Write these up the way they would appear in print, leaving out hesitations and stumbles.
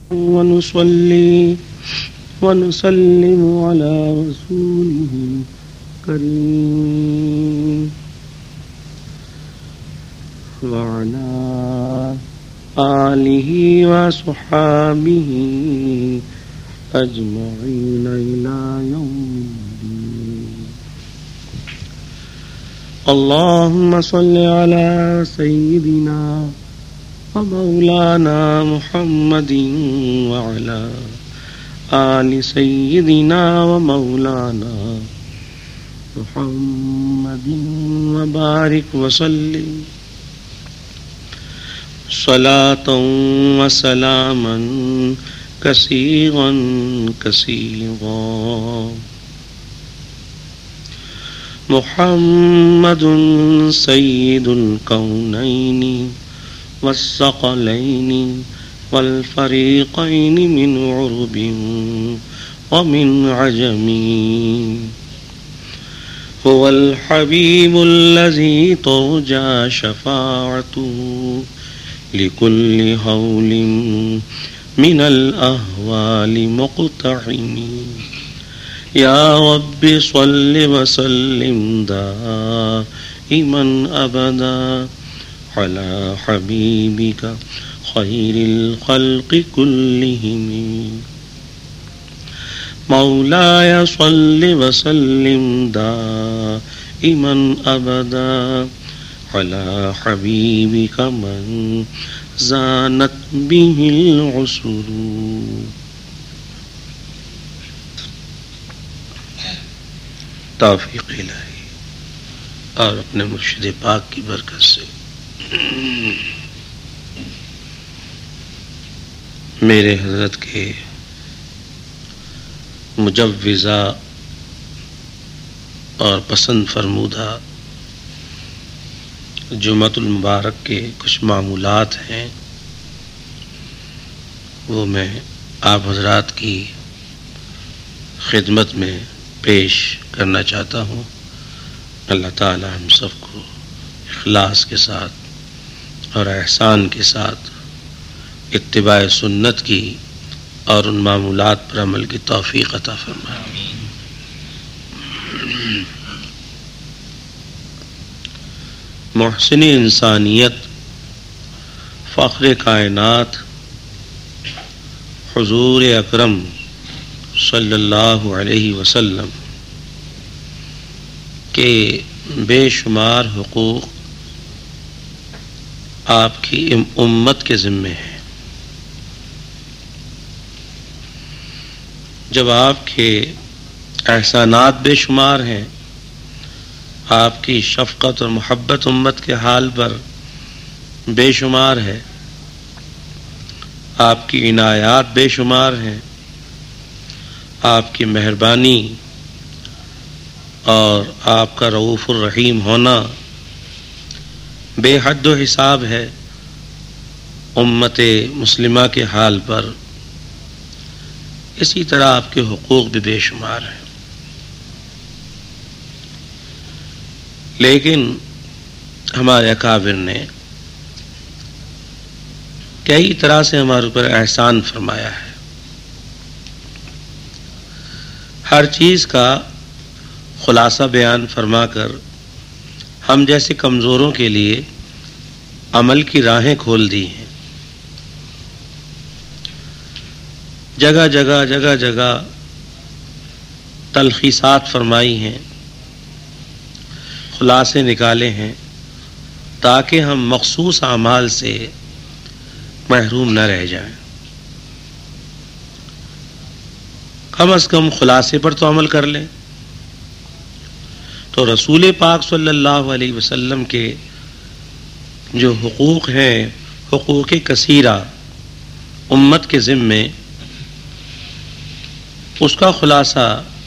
ونصلي ونسلم على رسوله الكريم وعلى آله وصحابه أجمعين إلى يوم الدين. اللهم صل على سيدنا ومولانا محمد وعلى آل سيدنا ومولانا محمد وبارك وسلم صلاة وسلاما كثيرا كثيرا. محمد سيد الكونين والثقلين والفريقين من عرب ومن عجم. هو الحبيب الذي ترجى شفاعته لكل هول من الأهوال مقتحم. يا رب صل وسلم دائما أبدا على حبيبك خير الخلق كلهم. مولاي صل وسلم دائما أبدا على حبيبك من زانت به العسر. توفیق الہی اور اپنے مرشد پاک کی برکت سے میرے حضرت کے مجوزہ اور پسند فرمودہ جمعۃ المبارک کے کچھ معمولات ہیں، وہ میں آپ حضرات کی خدمت میں پیش کرنا چاہتا ہوں. اللہ تعالی ہم سب کو اخلاص کے ساتھ اور احسان کے ساتھ اتباع سنت کی اور ان معمولات پر عمل کی توفیق عطا فرمائے. محسن انسانیت، فخر کائنات حضور اکرم صلی اللہ علیہ وسلم کے بے شمار حقوق آپ کی امت کے ذمے ہیں. جب آپ کے احسانات بے شمار ہیں، آپ کی شفقت اور محبت امت کے حال پر بے شمار ہے، آپ کی عنایات بے شمار ہیں، آپ کی مہربانی اور آپ کا رؤوف الرحیم ہونا بے حد و حساب ہے امت مسلمہ کے حال پر، اسی طرح آپ کے حقوق بھی بے شمار ہیں. لیکن ہمارے اکابر نے کئی طرح سے ہمارے اوپر احسان فرمایا ہے. ہر چیز کا خلاصہ بیان فرما کر ہم جیسے کمزوروں کے لیے عمل کی راہیں کھول دی ہیں. جگہ جگہ تلخیصات فرمائی ہیں، خلاصے نکالے ہیں، تاکہ ہم مخصوص اعمال سے محروم نہ رہ جائیں. کم از کم خلاصے پر تو عمل کر لیں. تو رسول پاک صلی اللہ علیہ وسلم کے جو حقوق ہیں، حقوق کثیرہ امت کے ذمے، اس کا خلاصہ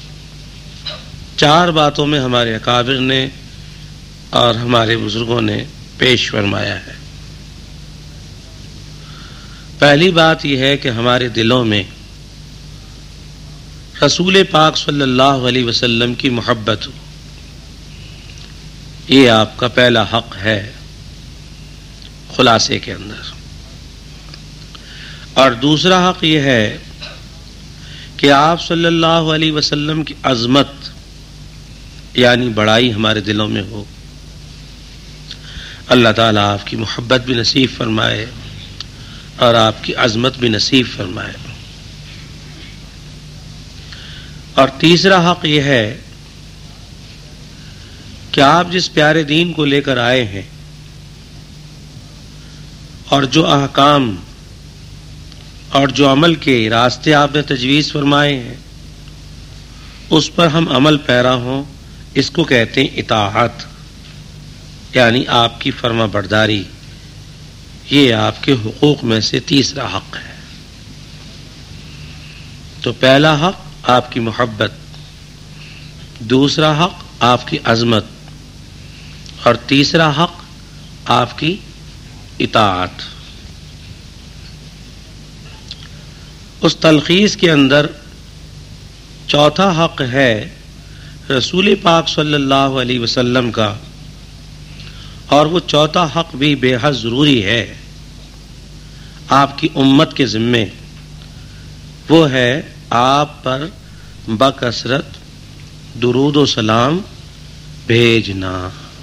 4 باتوں میں ہمارے اکابر نے اور ہمارے بزرگوں نے پیش فرمایا ہے. پہلی بات یہ ہے کہ ہمارے دلوں میں رسول پاک صلی اللہ علیہ وسلم کی محبت ہو. یہ آپ کا پہلا حق ہے خلاصے کے اندر. اور دوسرا حق یہ ہے کہ آپ صلی اللہ علیہ وسلم کی عظمت یعنی بڑائی ہمارے دلوں میں ہو. اللہ تعالیٰ آپ کی محبت بھی نصیب فرمائے اور آپ کی عظمت بھی نصیب فرمائے. اور تیسرا حق یہ ہے کہ آپ جس پیارے دین کو لے کر آئے ہیں اور جو احکام اور جو عمل کے راستے آپ نے تجویز فرمائے ہیں اس پر ہم عمل پیرا ہوں. اس کو کہتے ہیں اطاعت، یعنی آپ کی فرما برداری. یہ آپ کے حقوق میں سے تیسرا حق ہے. تو پہلا حق آپ کی محبت، دوسرا حق آپ کی عظمت اور تیسرا حق آپ کی اطاعت. اس تلخیص کے اندر چوتھا حق ہے رسول پاک صلی اللہ علیہ وسلم کا، اور وہ چوتھا حق بھی بے حد ضروری ہے آپ کی امت کے ذمے. وہ ہے آپ پر بکثرت درود و سلام بھیجنا.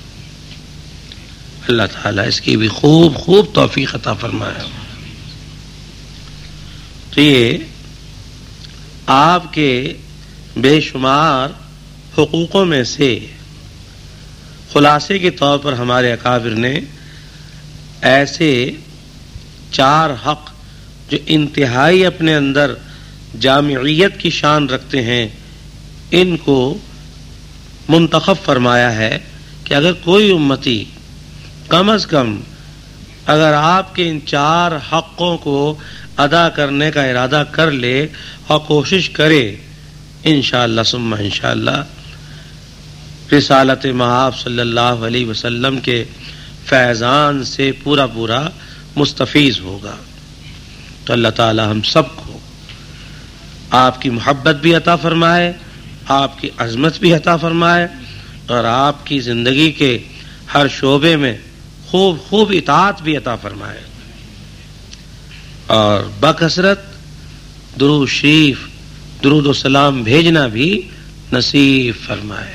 اللہ تعالیٰ اس کی بھی خوب خوب توفیق عطا فرمائے. تو یہ آپ کے بے شمار حقوقوں میں سے خلاصے کے طور پر ہمارے اکابر نے ایسے 4 حق جو انتہائی اپنے اندر جامعیت کی شان رکھتے ہیں ان کو منتخب فرمایا ہے کہ اگر کوئی امتی کم از کم اگر آپ کے ان 4 حقوں کو ادا کرنے کا ارادہ کر لے اور کوشش کرے، انشاءاللہ ثم انشاءاللہ رسالت مآب صلی اللہ علیہ وسلم کے فیضان سے پورا پورا مستفیض ہوگا. تو اللہ تعالی ہم سب کو آپ کی محبت بھی عطا فرمائے، آپ کی عظمت بھی عطا فرمائے اور آپ کی زندگی کے ہر شعبے میں خوب خوب اطاعت بھی عطا فرمائے اور بکثرت درود شریف درود و سلام بھیجنا بھی نصیب فرمائے.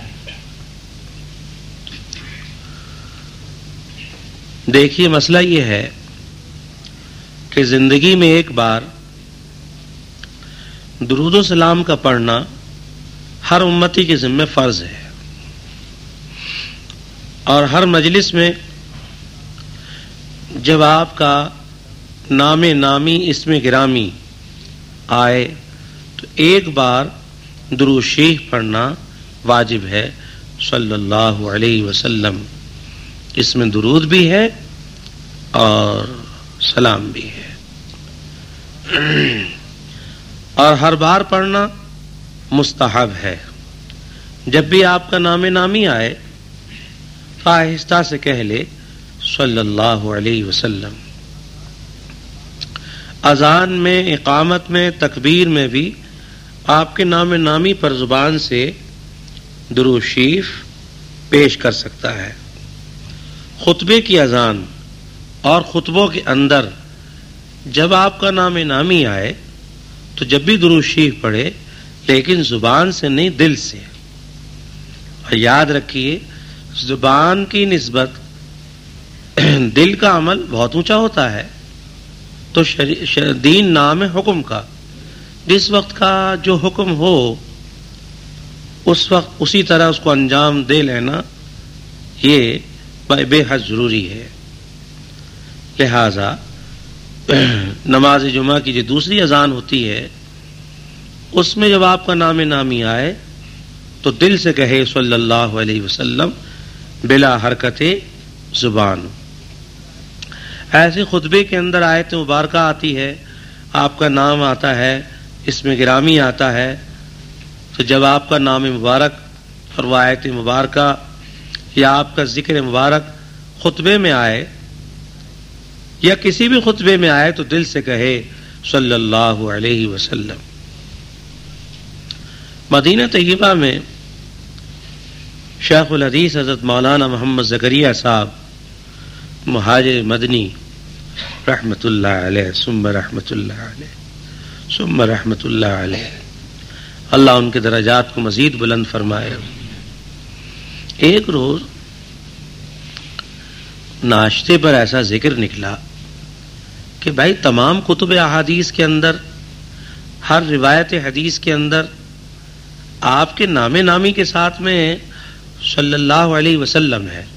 دیکھیے مسئلہ یہ ہے کہ زندگی میں ایک بار درود و سلام کا پڑھنا ہر امتی کے ذمہ فرض ہے، اور ہر مجلس میں جب آپ کا نام نامی اسم گرامی آئے تو ایک بار درود شریف پڑھنا واجب ہے صلی اللہ علیہ وسلم. اس میں درود بھی ہے اور سلام بھی ہے، اور ہر بار پڑھنا مستحب ہے. جب بھی آپ کا نام نامی آئے تو آہستہ سے کہہ لے صلی اللہ علیہ وسلم. اذان میں، اقامت میں، تکبیر میں بھی آپ کے نام نامی پر زبان سے درود شریف پیش کر سکتا ہے. خطبے کی اذان اور خطبوں کے اندر جب آپ کا نام نامی آئے تو جب بھی درود شریف پڑھے، لیکن زبان سے نہیں، دل سے. اور یاد رکھیے زبان کی نسبت دل کا عمل بہت اونچا ہوتا ہے. تو دین نام ہے حکم کا، جس وقت کا جو حکم ہو اس وقت اسی طرح اس کو انجام دے لینا یہ بے حد ضروری ہے. لہذا نماز جمعہ کی جو دوسری اذان ہوتی ہے اس میں جب آپ کا نام نامی آئے تو دل سے کہے صلی اللہ علیہ وسلم بلا حرکت زبان. ایسے خطبے کے اندر آیت مبارکہ آتی ہے، آپ کا نام آتا ہے، اس میں گرامی آتا ہے، تو جب آپ کا نام مبارک اور وہ آیت مبارکہ یا آپ کا ذکر مبارک خطبے میں آئے یا کسی بھی خطبے میں آئے تو دل سے کہے صلی اللہ علیہ وسلم. مدینہ طیبہ میں شیخ الحدیث حضرت مولانا محمد زکریا صاحب مہاجر مدنی رحمت اللہ علیہ ثم رحمت اللہ علیہ ثم رحمت اللہ علیہ، اللہ ان کے درجات کو مزید بلند فرمائے۔ ایک روز ناشتے پر ایسا ذکر نکلا کہ بھائی تمام کتب احادیث کے اندر، ہر روایت حدیث کے اندر آپ کے نام نامی کے ساتھ میں صلی اللہ علیہ وسلم ہے،